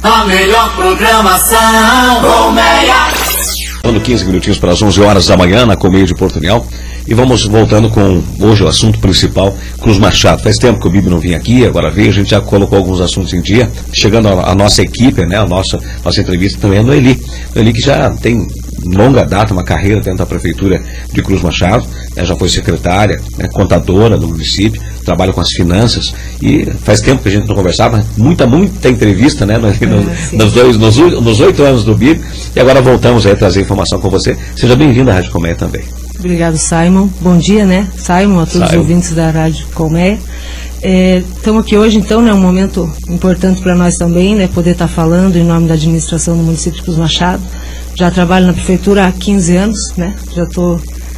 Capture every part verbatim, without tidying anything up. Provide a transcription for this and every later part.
A melhor programação, Colmeia. Dando quinze minutinhos para as onze horas da manhã na Colmeia de Porto União. E vamos voltando com hoje o assunto principal, Cruz Machado. Faz tempo que o Bibi não vinha aqui, agora veio, a gente já colocou alguns assuntos em dia. Chegando a, a nossa equipe, né, a nossa, nossa entrevista também é no Eli. O Eli que já tem longa data, uma carreira dentro da Prefeitura de Cruz Machado, né, já foi secretária, né, contadora do município, trabalha com as finanças, e faz tempo que a gente não conversava, muita, muita entrevista, né, no, no, é, nos, dois, nos, nos oito anos do Bibi, e agora voltamos aí a trazer informação com você. Seja bem-vindo à Rádio Colmeia também. Obrigado, Simon. Bom dia, né, Simon, a todos Simon. Os ouvintes da Rádio Colmeia. Estamos é, aqui hoje, então, né, um momento importante para nós também, né, poder estar tá falando em nome da administração do município de Cruz Machado. Já trabalho na prefeitura há quinze anos, né, já estou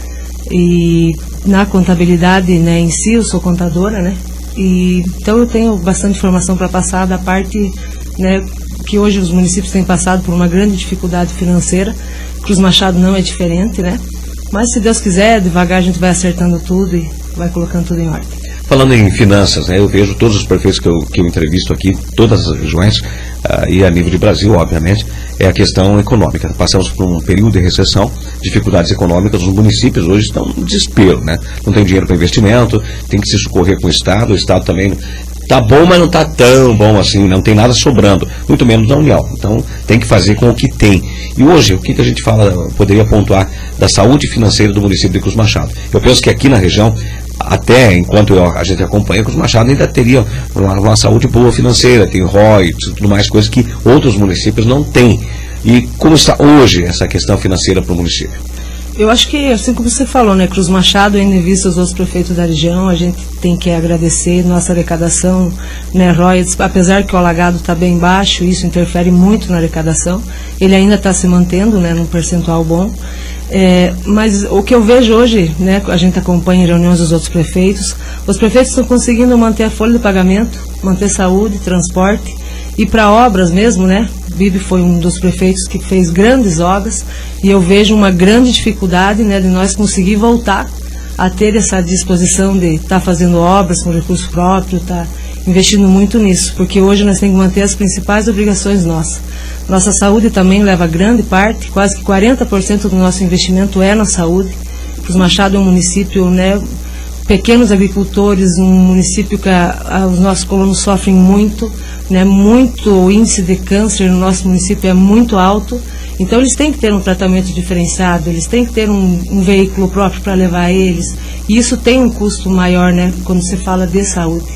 e na contabilidade, né, em si, eu sou contadora, né, e então eu tenho bastante informação para passar da parte, né, que hoje os municípios têm passado por uma grande dificuldade financeira. Cruz Machado não é diferente, né, mas se Deus quiser, devagar a gente vai acertando tudo e vai colocando tudo em ordem. Falando em finanças, né, eu vejo todos os prefeitos que eu, que eu entrevisto aqui, todas as regiões, uh, e a nível de Brasil, obviamente, é a questão econômica. Passamos por um período de recessão, dificuldades econômicas, os municípios hoje estão no desespero, né? Não tem dinheiro para investimento, tem que se socorrer com o Estado, o Estado também está bom, mas não está tão bom assim, não tem nada sobrando, muito menos na União. Então, tem que fazer com o que tem. E hoje, o que, que a gente fala, poderia pontuar da saúde financeira do município de Cruz Machado? Eu penso que aqui na região, até enquanto eu, a gente acompanha, Cruz Machado ainda teria uma, uma saúde boa financeira, tem R O I, tudo mais, coisas que outros municípios não têm. E como está hoje essa questão financeira para o município? Eu acho que, assim como você falou, né, Cruz Machado, ainda em vista os outros prefeitos da região, a gente tem que agradecer nossa arrecadação, né, royalties, apesar que o alagado está bem baixo, isso interfere muito na arrecadação, ele ainda está se mantendo, né, num percentual bom, é, mas o que eu vejo hoje, né, a gente acompanha em reuniões dos outros prefeitos, os prefeitos estão conseguindo manter a folha de pagamento, manter saúde, transporte, e para obras mesmo, né, Bibi foi um dos prefeitos que fez grandes obras e eu vejo uma grande dificuldade, né, de nós conseguir voltar a ter essa disposição de estar tá fazendo obras com recurso próprio, estar tá investindo muito nisso, porque hoje nós temos que manter as principais obrigações nossas. Nossa saúde também leva grande parte, quase que quarenta por cento do nosso investimento é na saúde. Cruz Machado é um município, né, pequenos agricultores, um município que a, a, os nossos colonos sofrem muito, né, muito, o índice de câncer no nosso município é muito alto, então eles têm que ter um tratamento diferenciado, eles têm que ter um, um veículo próprio para levar eles, e isso tem um custo maior, né, quando se fala de saúde.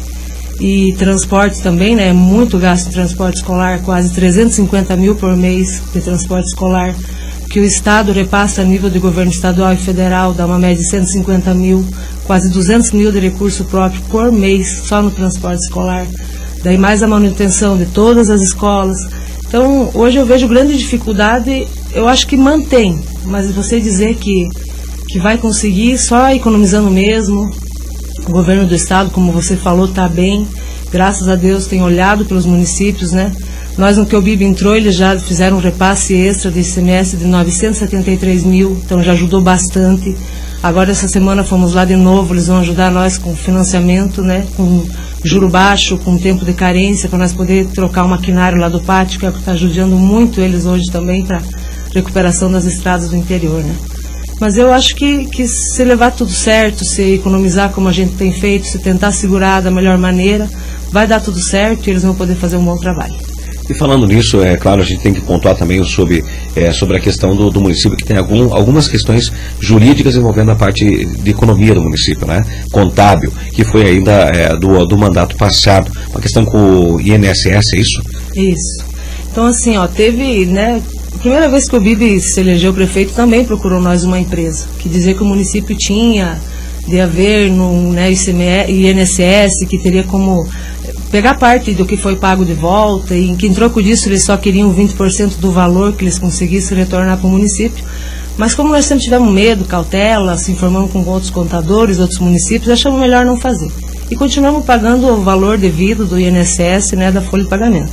E transporte também, né, muito gasto em transporte escolar, quase trezentos e cinquenta mil por mês de transporte escolar, que o Estado repassa a nível de governo estadual e federal, dá uma média de cento e cinquenta mil, quase duzentos mil de recurso próprio por mês, só no transporte escolar. Daí mais a manutenção de todas as escolas. Então, hoje eu vejo grande dificuldade, eu acho que mantém, mas você dizer que, que vai conseguir só economizando mesmo, o governo do Estado, como você falou, está bem, graças a Deus tem olhado pelos municípios, né? Nós, no que o Bibi entrou, eles já fizeram um repasse extra de I C M S de novecentos e setenta e três mil, então já ajudou bastante. Agora, essa semana, fomos lá de novo, eles vão ajudar nós com financiamento, né, com juro baixo, com tempo de carência, para nós poder trocar o maquinário lá do pátio, que é o que está ajudando muito eles hoje também para recuperação das estradas do interior, né. Mas eu acho que, que se levar tudo certo, se economizar como a gente tem feito, se tentar segurar da melhor maneira, vai dar tudo certo e eles vão poder fazer um bom trabalho. E falando nisso, é claro, a gente tem que pontuar também sobre, é, sobre a questão do, do município, que tem algum, algumas questões jurídicas envolvendo a parte de economia do município, né? Contábil, que foi ainda é, do, do mandato passado. Uma questão com o I N S S, é isso? Isso. Então, assim, ó, teve, né, a primeira vez que o Bibi se elegeu prefeito, também procurou nós uma empresa, que dizia que o município tinha de haver no, né, I N S S, que teria como pegar parte do que foi pago de volta, e que em troco disso eles só queriam vinte por cento do valor que eles conseguissem retornar para o município. Mas como nós sempre tivemos medo, cautela, se informamos com outros contadores, outros municípios, achamos melhor não fazer. E continuamos pagando o valor devido do I N S S, né, da folha de pagamento.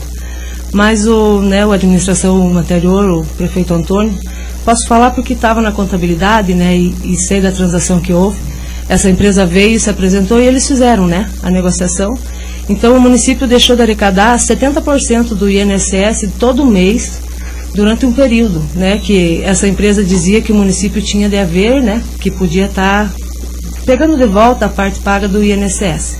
Mas o, né, a administração anterior, o prefeito Antônio, posso falar porque estava na contabilidade, né, e, e sei da transação que houve. Essa empresa veio, se apresentou e eles fizeram, né, a negociação. Então o município deixou de arrecadar setenta por cento do I N S S todo mês, durante um período, né, que essa empresa dizia que o município tinha de haver, né, que podia estar pegando de volta a parte paga do I N S S.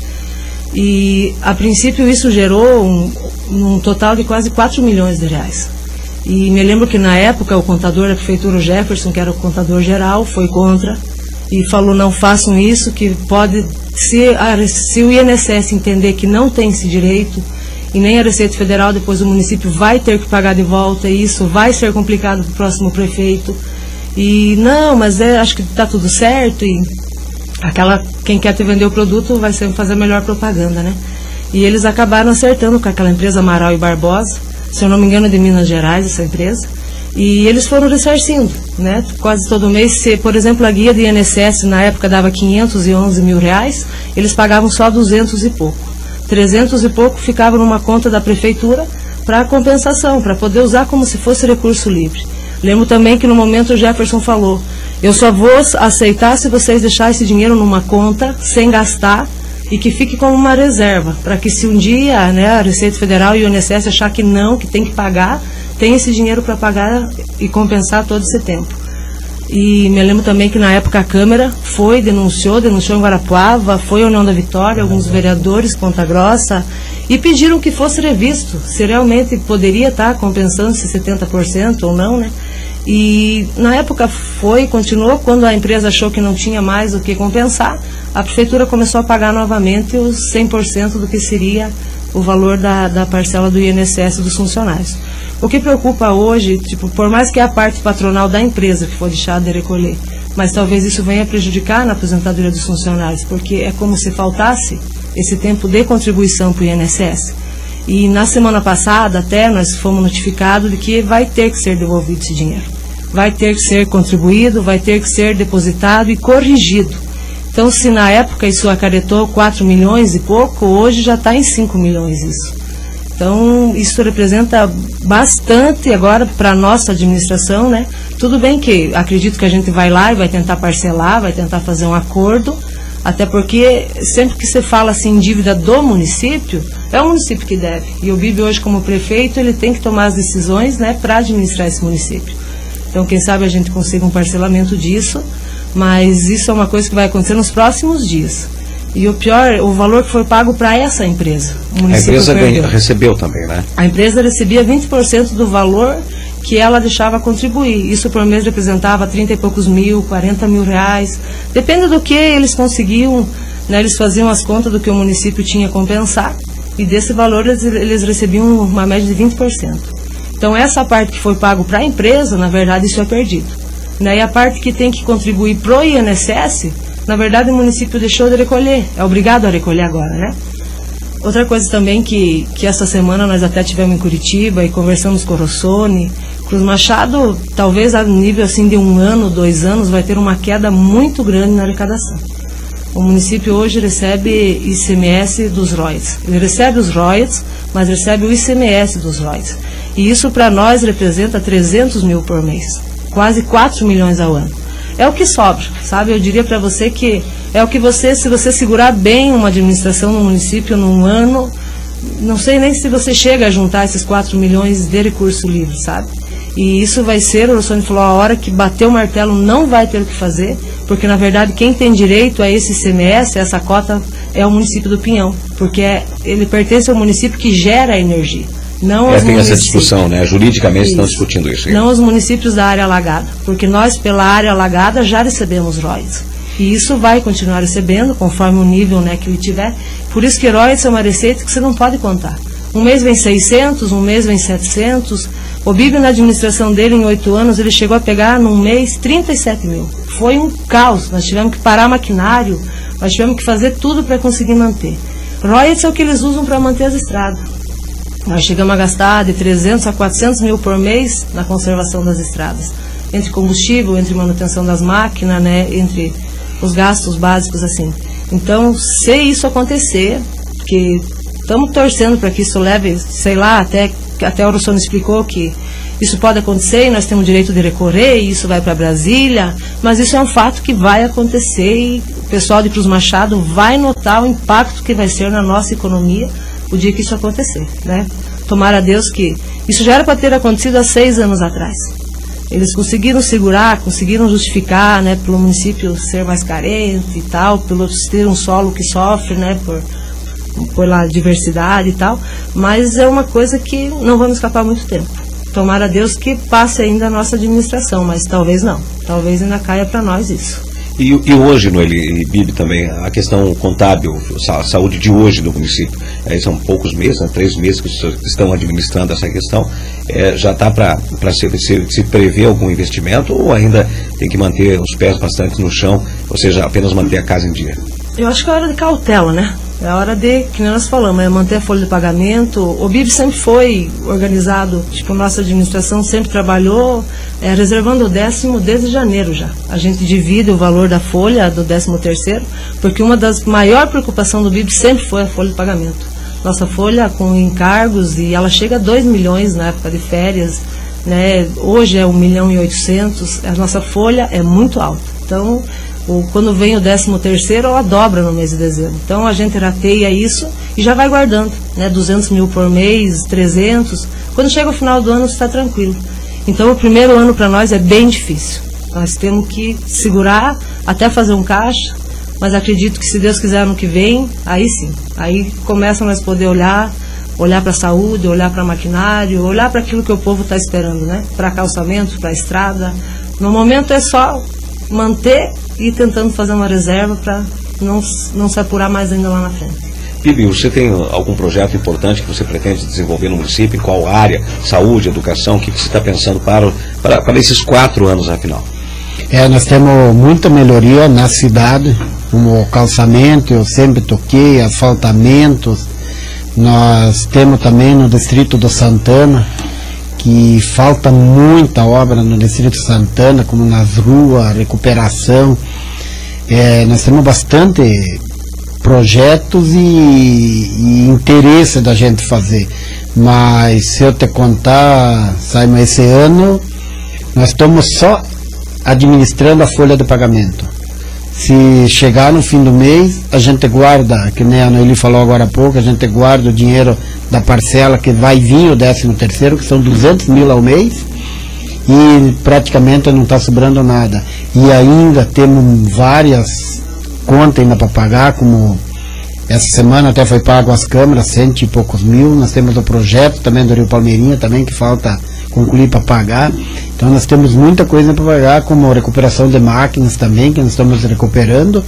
E, a princípio, isso gerou um, um total de quase quatro milhões de reais. E me lembro que, na época, o contador da prefeitura, o Jefferson, que era o contador geral, foi contra e falou, não façam isso, que pode, se, a, se o I N S S entender que não tem esse direito, e nem a Receita Federal, depois o município vai ter que pagar de volta, e isso vai ser complicado para o próximo prefeito. E não, mas é, acho que está tudo certo, e aquela, quem quer te vender o produto vai sempre fazer a melhor propaganda, né? E eles acabaram acertando com aquela empresa Amaral e Barbosa, se eu não me engano, de Minas Gerais, essa empresa, e eles foram ressarcindo, né? Quase todo mês, se, por exemplo, a guia de I N S S na época dava quinhentos e onze mil reais, eles pagavam só duzentos e pouco. trezentos e pouco ficava numa conta da prefeitura para compensação, para poder usar como se fosse recurso livre. Lembro também que no momento o Jefferson falou, eu só vou aceitar se vocês deixarem esse dinheiro numa conta, sem gastar, e que fique como uma reserva, para que se um dia, né, a Receita Federal e o I N S S achar que não, que tem que pagar, tem esse dinheiro para pagar e compensar todo esse tempo. E me lembro também que na época a Câmara foi, denunciou, denunciou em Guarapuava, foi a União da Vitória, alguns vereadores, Ponta Grossa, e pediram que fosse revisto, se realmente poderia estar compensando esses setenta por cento ou não, né? E na época foi, continuou, quando a empresa achou que não tinha mais o que compensar, a prefeitura começou a pagar novamente os cem por cento do que seria o valor da, da parcela do I N S S dos funcionários. O que preocupa hoje, tipo, por mais que é a parte patronal da empresa que for deixada de recolher, mas talvez isso venha prejudicar na aposentadoria dos funcionários, porque é como se faltasse esse tempo de contribuição para o I N S S. E na semana passada até nós fomos notificados de que vai ter que ser devolvido esse dinheiro. Vai ter que ser contribuído, vai ter que ser depositado e corrigido. Então, se na época isso acarretou quatro milhões e pouco, hoje já está em cinco milhões isso. Então, isso representa bastante agora para a nossa administração, né? Tudo bem que acredito que a gente vai lá e vai tentar parcelar, vai tentar fazer um acordo, até porque sempre que você fala assim, dívida do município, é o município que deve. E o Bibi hoje como prefeito, ele tem que tomar as decisões, né, para administrar esse município. Então, quem sabe a gente consiga um parcelamento disso, mas isso é uma coisa que vai acontecer nos próximos dias. E o pior, o valor que foi pago para essa empresa. O a empresa ganha, recebeu também, né? A empresa recebia vinte por cento do valor que ela deixava contribuir. Isso por mês representava trinta e poucos mil, quarenta mil reais. Depende do que eles conseguiam, né, eles faziam as contas do que o município tinha a compensar. E desse valor eles, eles recebiam uma média de vinte por cento. Então essa parte que foi pago para a empresa, na verdade isso é perdido. Né? E a parte que tem que contribuir para o I N S S, na verdade o município deixou de recolher, é obrigado a recolher agora, né? Outra coisa também que, que essa semana nós até tivemos em Curitiba e conversamos com o Rossoni, Cruz Machado, talvez a nível assim de um ano, dois anos, vai ter uma queda muito grande na arrecadação. O município hoje recebe I C M S dos royalties. Ele recebe os royalties, mas recebe o I C M S dos royalties. E isso para nós representa trezentos mil por mês, quase quatro milhões ao ano. É o que sobra, sabe? Eu diria para você que é o que você, se você segurar bem uma administração no município num ano, não sei nem se você chega a juntar esses quatro milhões de recurso livre, sabe? E isso vai ser, o Rossoni falou, a hora que bater o martelo não vai ter o que fazer, porque na verdade quem tem direito a esse I C M S, essa cota, é o município do Pinhão, porque é, ele pertence ao município que gera a energia. Não é, os tem essa discussão, né? Juridicamente estão discutindo isso. Não os municípios da área alagada, porque nós, pela área alagada, já recebemos royalties. E isso vai continuar recebendo, conforme o nível, né, que ele tiver. Por isso que royalties é uma receita que você não pode contar. Um mês vem seiscentos, um mês vem setecentos. O Bibi, na administração dele, em oito anos, ele chegou a pegar, num mês, trinta e sete mil. Foi um caos. Nós tivemos que parar maquinário, nós tivemos que fazer tudo para conseguir manter. Royalties é o que eles usam para manter as estradas. Nós chegamos a gastar de trezentos a quatrocentos mil por mês na conservação das estradas. Entre combustível, entre manutenção das máquinas, né, entre os gastos básicos, assim. Então, se isso acontecer, que estamos torcendo para que isso leve, sei lá, até que até o Rossoni explicou que isso pode acontecer e nós temos o direito de recorrer, e isso vai para Brasília, mas isso é um fato que vai acontecer e o pessoal de Cruz Machado vai notar o impacto que vai ser na nossa economia o dia que isso acontecer, né? Tomara a Deus que isso já era para ter acontecido há seis anos atrás. Eles conseguiram segurar, conseguiram justificar, né, pelo município ser mais carente e tal, pelo ter um solo que sofre, né, por, por lá diversidade e tal, mas é uma coisa que não vamos escapar muito tempo. Tomara a Deus que passe ainda a nossa administração, mas talvez não, talvez ainda caia para nós isso. E, e hoje, Noeli e Bibi, também, a questão contábil, a saúde de hoje do município, é, são poucos meses, né, três meses que estão administrando essa questão, é, já está para se, se, se prever algum investimento ou ainda tem que manter os pés bastante no chão, ou seja, apenas manter a casa em dia? Eu acho que é hora de cautela, né? É hora de, que nós falamos, é manter a folha de pagamento. O B I B sempre foi organizado, tipo, nossa administração sempre trabalhou é, reservando o décimo desde janeiro já. A gente divide o valor da folha do décimo terceiro, porque uma das maiores preocupações do B I B sempre foi a folha de pagamento. Nossa folha com encargos, e ela chega a dois milhões na época de férias, né? Hoje é um milhão e oitocentos, a nossa folha é muito alta. Então, o, quando vem o décimo terceiro, ela dobra no mês de dezembro. Então a gente rateia isso e já vai guardando, né? duzentos mil por mês, trezentos. Quando chega o final do ano, você está tranquilo. Então o primeiro ano para nós é bem difícil. Nós temos que segurar até fazer um caixa, mas acredito que se Deus quiser ano que vem, aí sim. Aí começa a nós poder olhar, olhar para a saúde, olhar para maquinário, olhar para aquilo que o povo está esperando, né? Para calçamento, para a estrada. No momento é só manter e tentando fazer uma reserva para não, não se apurar mais ainda lá na frente. Bibi, você tem algum projeto importante que você pretende desenvolver no município? Em qual área? Saúde, educação? O que você está pensando para, para, para esses quatro anos, afinal? É, nós temos muita melhoria na cidade, como o calçamento, eu sempre toquei, asfaltamentos. Nós temos também no distrito do Santana, que falta muita obra no Distrito Santana, como nas ruas, recuperação. É, nós temos bastante projetos e, e interesse da gente fazer. Mas se eu te contar, Simon, esse ano nós estamos só administrando a folha de pagamento. Se chegar no fim do mês, a gente guarda, que nem a Noeli falou agora há pouco, a gente guarda o dinheiro da parcela que vai vir o décimo terceiro, que são duzentos mil ao mês, e praticamente não está sobrando nada. E ainda temos várias contas ainda para pagar, como essa semana até foi pago as câmeras, cento e poucos mil. Nós temos o projeto também do Rio Palmeirinha, também que falta concluir para pagar. Então nós temos muita coisa para pagar, como recuperação de máquinas também, que nós estamos recuperando,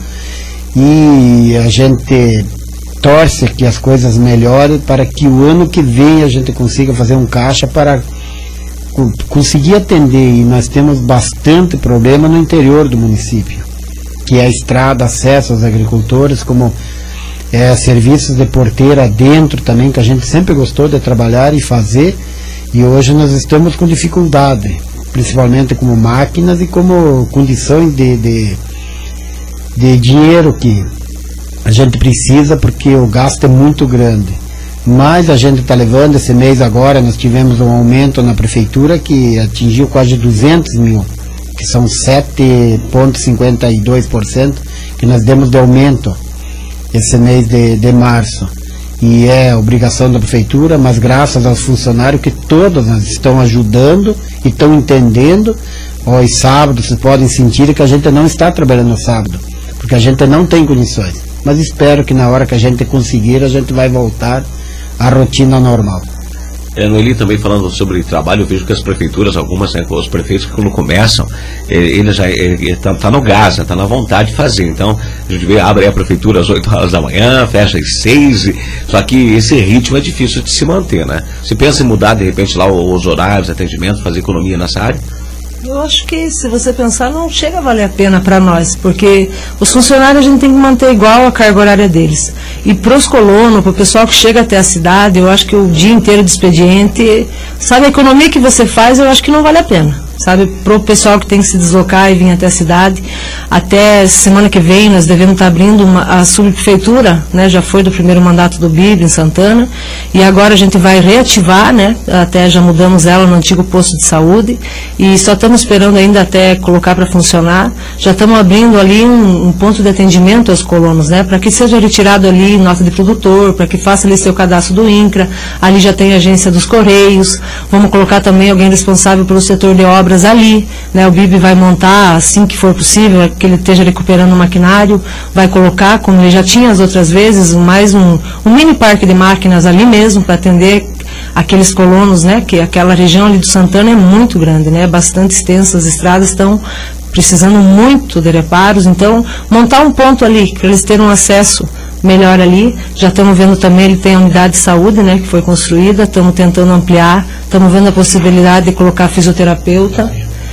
e a gente torce que as coisas melhorem para que o ano que vem a gente consiga fazer um caixa para conseguir atender. E nós temos bastante problema no interior do município, que é a estrada, acesso aos agricultores, como é, serviços de porteira dentro também, que a gente sempre gostou de trabalhar e fazer, e hoje nós estamos com dificuldade, principalmente como máquinas e como condições de, de, de dinheiro que a gente precisa, porque o gasto é muito grande. Mas a gente está levando, esse mês agora nós tivemos um aumento na prefeitura que atingiu quase duzentos mil, que são sete vírgula cinquenta e dois por cento que nós demos de aumento esse mês de, de março. E é obrigação da prefeitura, mas graças aos funcionários que todos nós estão ajudando e estão entendendo. Aos sábados vocês podem sentir que a gente não está trabalhando no sábado, porque a gente não tem condições. Mas espero que na hora que a gente conseguir, a gente vai voltar à rotina normal. É, Noeli, também falando sobre trabalho, eu vejo que as prefeituras, algumas, né, os prefeitos que quando começam, eh, ele já está tá no gás, está na vontade de fazer. Então, a gente vê, abre a prefeitura às oito horas da manhã, fecha às seis, e, só que esse ritmo é difícil de se manter, né? Você pensa em mudar, de repente, lá os horários, atendimento, fazer economia nessa área? Eu acho que, se você pensar, não chega a valer a pena para nós, porque os funcionários a gente tem que manter igual a carga horária deles. E para os colonos, para o pessoal que chega até a cidade, eu acho que o dia inteiro de expediente, sabe, a economia que você faz, eu acho que não vale a pena. sabe, para o pessoal que tem que se deslocar e vir até a cidade. Até semana que vem nós devemos estar abrindo uma, a subprefeitura, né, já foi do primeiro mandato do B I B em Santana, e agora a gente vai reativar, né, até já mudamos ela no antigo posto de saúde, e só estamos esperando ainda até colocar para funcionar. Já estamos abrindo ali um, um ponto de atendimento aos colonos, né, para que seja retirado ali nota de produtor, para que faça ali seu cadastro do INCRA, ali já tem a agência dos Correios, vamos colocar também alguém responsável pelo setor de obras ali, né, o B I B vai montar assim que for possível, que ele esteja recuperando o maquinário, vai colocar, como ele já tinha as outras vezes, mais um, um mini parque de máquinas ali mesmo, para atender aqueles colonos, né, que aquela região ali do Santana é muito grande, né, bastante extensa, as estradas estão precisando muito de reparos, então montar um ponto ali, para eles terem um acesso melhor ali. Já estamos vendo também, ele tem a unidade de saúde, né, que foi construída, estamos tentando ampliar, estamos vendo a possibilidade de colocar fisioterapeuta,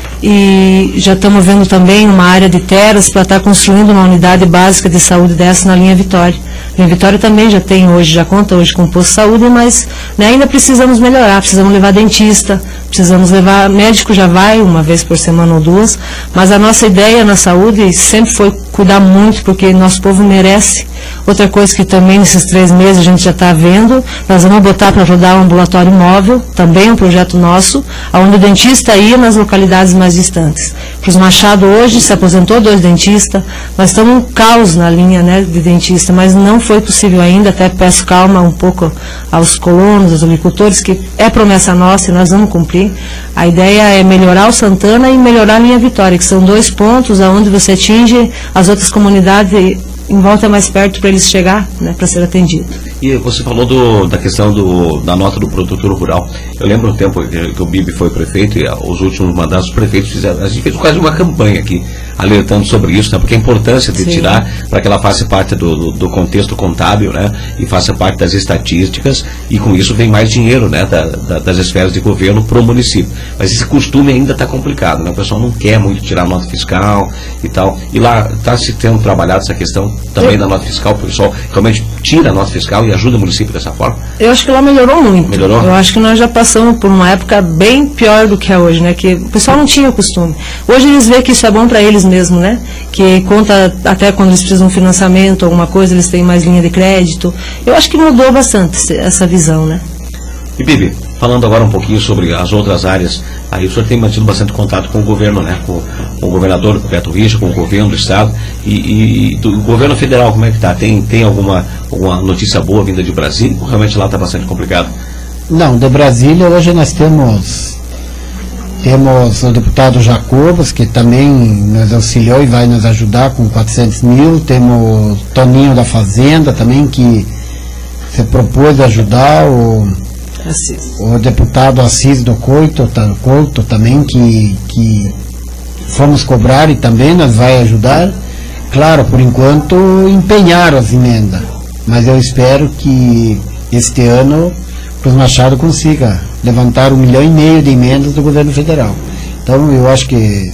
e já estamos vendo também uma área de terras para estar construindo uma unidade básica de saúde dessa na linha Vitória. A linha Vitória também já tem hoje, já conta hoje com posto de saúde, mas, né, ainda precisamos melhorar, precisamos levar dentista, precisamos levar, médico já vai uma vez por semana ou duas, mas a nossa ideia na saúde sempre foi cuidar muito, porque nosso povo merece. Outra coisa que também nesses três meses a gente já está vendo, nós vamos botar para rodar um ambulatório móvel, também um projeto nosso, onde o dentista ia nas localidades mais distantes. Cruz Machado hoje se aposentou dois dentistas, nós estamos um caos na linha, né, de dentista, mas não foi possível ainda, até peço calma um pouco aos colonos, aos agricultores, que é promessa nossa e nós vamos cumprir. A ideia é melhorar o Santana e melhorar a linha Vitória, que são dois pontos onde você atinge as outras comunidades em volta mais perto para eles chegar, né, para ser atendido. E você falou do, da questão do, da nota do produtor rural. Eu lembro um tempo que, que o B I B foi prefeito e os últimos mandatos, os prefeitos fizeram, a gente fez quase uma campanha aqui, alertando sobre isso, né, porque a importância de Sim. tirar, para que ela faça parte do, do, do contexto contábil, né, e faça parte das estatísticas, e com isso vem mais dinheiro, né, da, da, das esferas de governo para o município. Mas esse costume ainda está complicado, né, o pessoal não quer muito tirar a nota fiscal e tal, e lá está se tendo trabalhado essa questão também eu, da nota fiscal, o pessoal realmente tira a nota fiscal e ajuda o município dessa forma? Eu acho que lá melhorou muito. Melhorou? Eu acho que nós já passamos por uma época bem pior do que é hoje, né? Que o pessoal não tinha costume. Hoje eles veem que isso é bom para eles mesmo, né? Que conta até quando eles precisam de um financiamento, alguma coisa, eles têm mais linha de crédito. Eu acho que mudou bastante essa visão, né? E Bibi, falando agora um pouquinho sobre as outras áreas, aí o senhor tem mantido bastante contato com o governo, né? Com, com o governador, com o Beto Richa, com o governo do estado e, e do governo federal, como é que está? Tem, tem alguma, alguma notícia boa vinda de Brasília? Ou realmente lá está bastante complicado? Não, de Brasília hoje nós temos temos o deputado Jacobas, que também nos auxiliou e vai nos ajudar com quatrocentos mil, temos o Toninho da Fazenda também, que se propôs ajudar, o Assis. O deputado Assis do Couto, Couto também, que, que fomos cobrar e também nos vai ajudar. Claro, por enquanto empenharam as emendas, mas eu espero que este ano Cruz Machado consiga levantar um milhão e meio de emendas do governo federal. Então eu acho que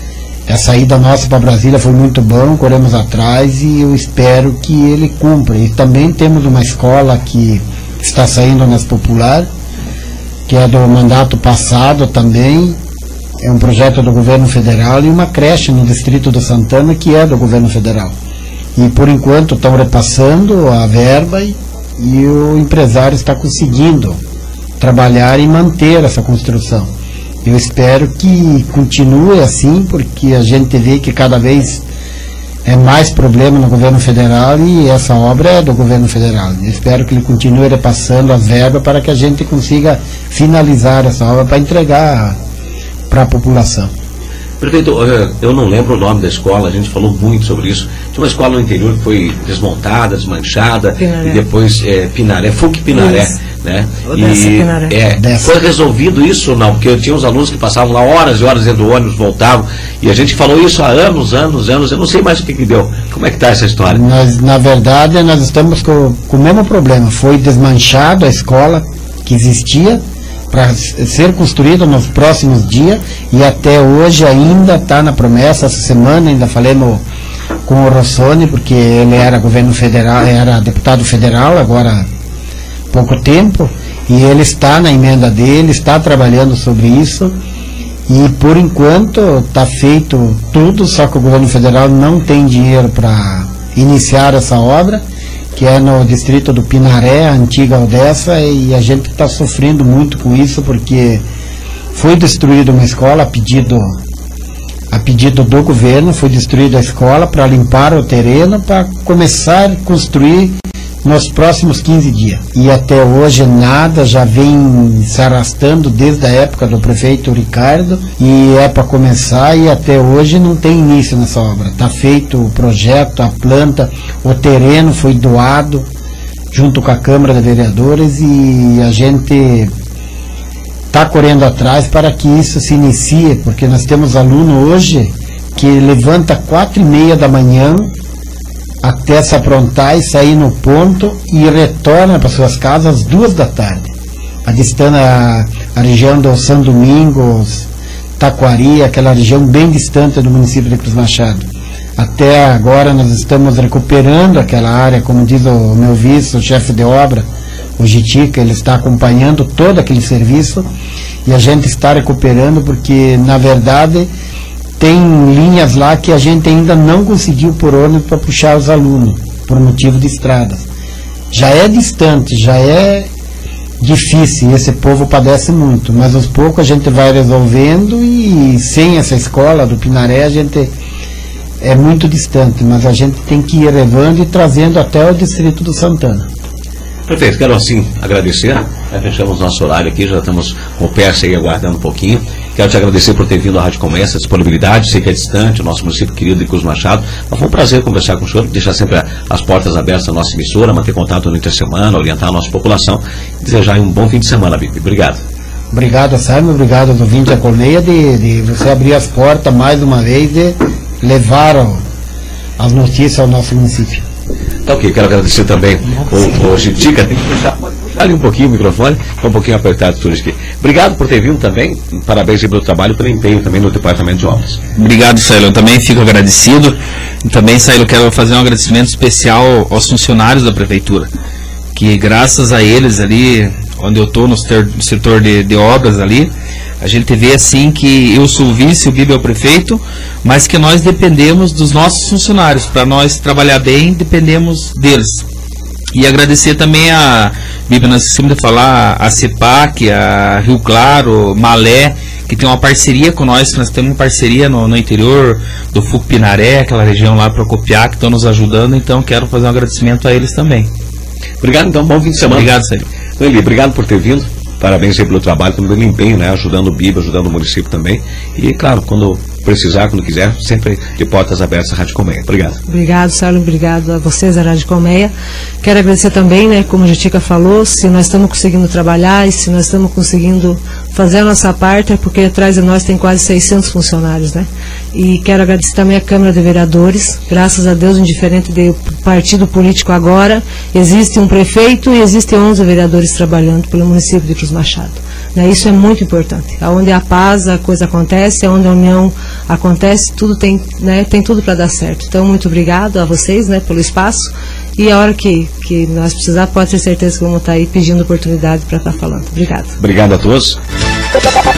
a saída nossa para Brasília foi muito bom, corremos atrás e eu espero que ele cumpra. E também temos uma escola que está saindo nas Popular, que é do mandato passado também, é um projeto do governo federal, e uma creche no distrito do Santana que é do governo federal. E por enquanto estão repassando a verba e, e o empresário está conseguindo trabalhar e manter essa construção. Eu espero que continue assim, porque a gente vê que cada vez é mais problema no governo federal e essa obra é do governo federal. Eu espero que ele continue repassando as verbas para que a gente consiga finalizar essa obra para entregar para a população. Prefeito, eu não lembro o nome da escola, a gente falou muito sobre isso. Tinha uma escola no interior que foi desmontada, desmanchada, Pinaré. E depois é, Pinaré, F U C Pinaré, isso. Né? Odessa, e Pinaré. É, Odessa. Foi resolvido isso ou não? Porque eu tinha uns alunos que passavam lá horas e horas dentro do ônibus, voltavam, e a gente falou isso há anos, anos, anos, eu não sei mais o que que deu. Como é que está essa história? Nós, na verdade, nós estamos com, com o mesmo problema. Foi desmanchado a escola que existia para ser construída nos próximos dias e até hoje ainda está na promessa. Essa semana ainda falamos com o Rossoni, porque ele era governo federal, era deputado federal agora há pouco tempo, e ele está na emenda dele, está trabalhando sobre isso E por enquanto está feito tudo, só que o governo federal não tem dinheiro para iniciar essa obra, que é no distrito do Pinaré, a antiga Odessa, e a gente está sofrendo muito com isso, porque foi destruída uma escola a pedido, a pedido do governo, foi destruída a escola para limpar o terreno, para começar a construir nos próximos quinze dias. E até hoje nada, já vem se arrastando desde a época do prefeito Ricardo, e é para começar, e até hoje não tem início nessa obra. Está feito o projeto, a planta, o terreno foi doado junto com a Câmara de Vereadores, e a gente está correndo atrás para que isso se inicie, porque nós temos aluno hoje que levanta quatro e meia da manhã até se aprontar e sair no ponto, e retorna para suas casas às duas da tarde. A distância, a, a região do São Domingos, Taquari, aquela região bem distante do município de Cruz Machado. Até agora nós estamos recuperando aquela área, como diz o meu vice, o chefe de obra, o Gitica, ele está acompanhando todo aquele serviço, e a gente está recuperando porque, na verdade, tem linhas lá que a gente ainda não conseguiu por ônibus para puxar os alunos, por motivo de estradas. Já é distante, já é difícil, esse povo padece muito, mas aos poucos a gente vai resolvendo, e sem essa escola do Pinaré a gente é muito distante, mas a gente tem que ir levando e trazendo até o distrito do Santana. Perfeito, quero assim agradecer, já fechamos nosso horário aqui, já estamos com o P S aí aguardando um pouquinho. Quero te agradecer por ter vindo à Rádio Comércio, a disponibilidade, sei que é distante, o nosso município querido de Cruz Machado, mas foi um prazer conversar com o senhor, deixar sempre as portas abertas da nossa emissora, manter contato durante a semana, orientar a nossa população, e desejar um bom fim de semana, Bibi. Obrigado. Obrigado, Sérgio, obrigado aos ouvintes da Colmeia de, de você abrir as portas mais uma vez e levar ó, as notícias ao nosso município. Tá ok, quero agradecer também o, o Gitica, tem que puxar, pode puxar ali um pouquinho o microfone, está um pouquinho apertado tudo aqui. Obrigado por ter vindo também, parabéns pelo trabalho, pelo empenho também no Departamento de Obras. Obrigado, Sailo, eu também fico agradecido. E também, Sailo, quero fazer um agradecimento especial aos funcionários da Prefeitura, que graças a eles ali, onde eu estou no setor de, de obras ali, a gente vê assim que eu sou o vice, o Bibi é o prefeito, mas que nós dependemos dos nossos funcionários. Para nós trabalhar bem, dependemos deles. E agradecer também a, Bibi, nós esquecemos de falar, a CEPAC, a Rio Claro, Malé, que tem uma parceria com nós, nós temos uma parceria no, no interior do F U C Pinaré, aquela região lá para Copiar, que estão nos ajudando, então quero fazer um agradecimento a eles também. Obrigado, então, bom fim de semana. Obrigado, Sérgio. Eli, obrigado por ter vindo. Parabéns aí pelo trabalho, pelo empenho, né? Ajudando o Biba, ajudando o município também. E, claro, quando precisar, quando quiser, sempre de portas abertas à Rádio Colmeia. Obrigado. Obrigado, Saulo. Obrigado a vocês, a Rádio Colmeia. Quero agradecer também, né? Como a Gitica falou, se nós estamos conseguindo trabalhar e se nós estamos conseguindo fazer a nossa parte, é porque atrás de nós tem quase seiscentos funcionários, né? E quero agradecer também a Câmara de Vereadores. Graças a Deus, indiferente do partido político agora, existe um prefeito e existem onze vereadores trabalhando pelo município de Cruz Machado. Né? Isso é muito importante. Onde a paz, a coisa acontece, onde a união acontece, tudo tem, né, tem tudo para dar certo. Então, muito obrigado a vocês, né, pelo espaço. E a hora que, que nós precisar, pode ter certeza que vamos estar aí pedindo oportunidade para estar falando. Obrigado. Obrigado a todos.